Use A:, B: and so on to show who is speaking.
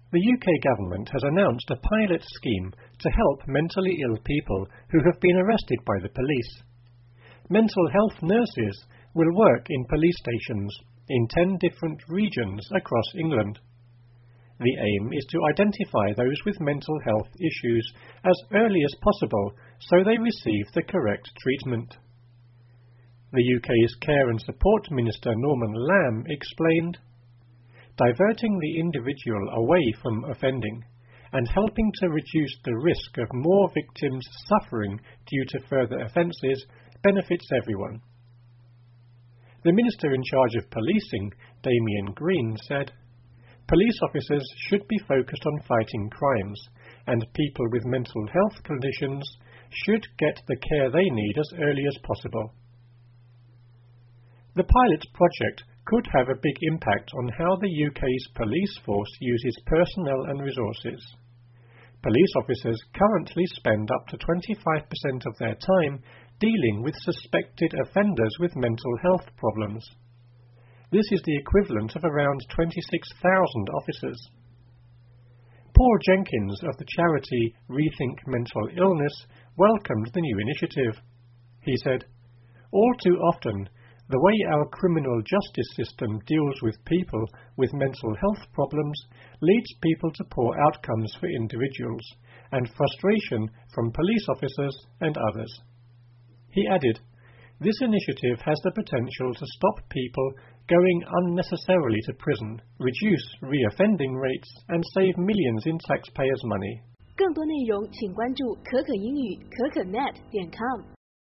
A: The UK government has announced a pilot scheme to help mentally ill people who have been arrested by the police. Mental health nurses will work in police stations in 10 different regions across England. The aim is to identify those with mental health issues as early as possible so they receive the correct treatment. The UK's Care and Support Minister Norman Lamb explained, diverting the individual away from offending and helping to reduce the risk of more victims suffering due to further offences benefits everyone. The Minister in charge of policing, Damien Green, said, police officers should be focused on fighting crimes, and people with mental health conditions should get the care they need as early as possible. The pilot project could have a big impact on how the UK's police force uses personnel and resources. Police officers currently spend up to 25% of their time dealing with suspected offenders with mental health problems. This is the equivalent of around 26,000 officers. Paul Jenkins of the charity Rethink Mental Illness welcomed the new initiative. He said, all too often, the way our criminal justice system deals with people with mental health problems leads people to poor outcomes for individuals and frustration from police officers and others. He added, this initiative has the potential to stop people going unnecessarily to prison, reduce reoffending rates, and save millions in taxpayers' money.
B: 更多内容请关注可可英语可可net.com。